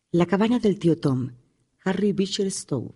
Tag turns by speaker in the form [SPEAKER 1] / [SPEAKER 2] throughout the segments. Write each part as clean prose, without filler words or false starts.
[SPEAKER 1] La cabaña del tío Tom, Harry Beecher Stowe.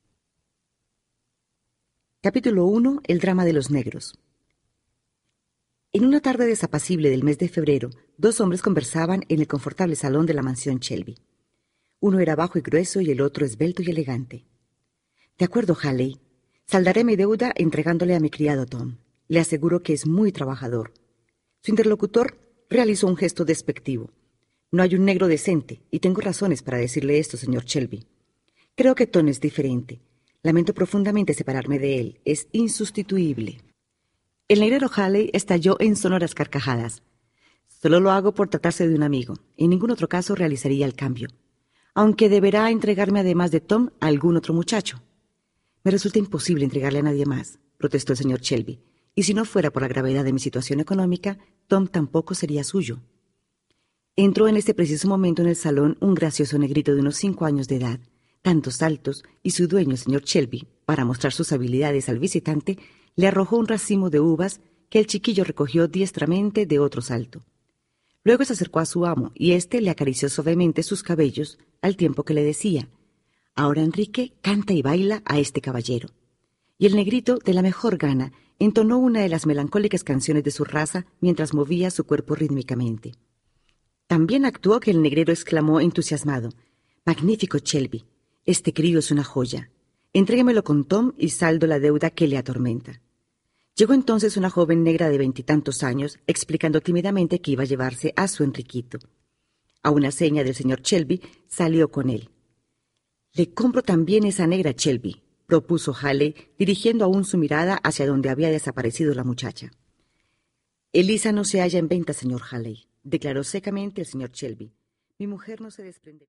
[SPEAKER 1] Capítulo 1. El drama de los negros. En una tarde desapacible del mes de febrero, dos hombres conversaban en el confortable salón de la mansión Shelby. Uno era bajo y grueso y el otro esbelto y elegante. «De acuerdo, Halley. Saldaré mi deuda entregándole a mi criado Tom. Le aseguro que es muy trabajador». Su interlocutor realizó un gesto despectivo. «No hay un negro decente, y tengo razones para decirle esto, señor Shelby. Creo que Tom es diferente. Lamento profundamente separarme de él. Es insustituible». El negrero Halley estalló en sonoras carcajadas. «Solo lo hago por tratarse de un amigo. En ningún otro caso realizaría el cambio. Aunque deberá entregarme además de Tom a algún otro muchacho». «Me resulta imposible entregarle a nadie más», protestó el señor Shelby. «Y si no fuera por la gravedad de mi situación económica, Tom tampoco sería suyo». Entró en este preciso momento en el salón un gracioso negrito de unos 5 años de edad, tantos altos, y su dueño, el señor Shelby, para mostrar sus habilidades al visitante, le arrojó un racimo de uvas que el chiquillo recogió diestramente de otro salto. Luego se acercó a su amo y éste le acarició suavemente sus cabellos al tiempo que le decía: «Ahora, Enrique, canta y baila a este caballero». Y el negrito, de la mejor gana, entonó una de las melancólicas canciones de su raza mientras movía su cuerpo rítmicamente. También actuó que el negrero exclamó entusiasmado: «Magnífico, Shelby. Este crío es una joya. Entréguemelo con Tom y saldo la deuda que le atormenta». Llegó entonces una joven negra de 20 y tantos años, explicando tímidamente que iba a llevarse a su Enriquito. A una seña del señor Shelby, salió con él. «Le compro también esa negra, Shelby», propuso Halley, dirigiendo aún su mirada hacia donde había desaparecido la muchacha. «Elisa no se halla en venta, señor Halley», declaró secamente el señor Shelby. «Mi mujer no se desprende».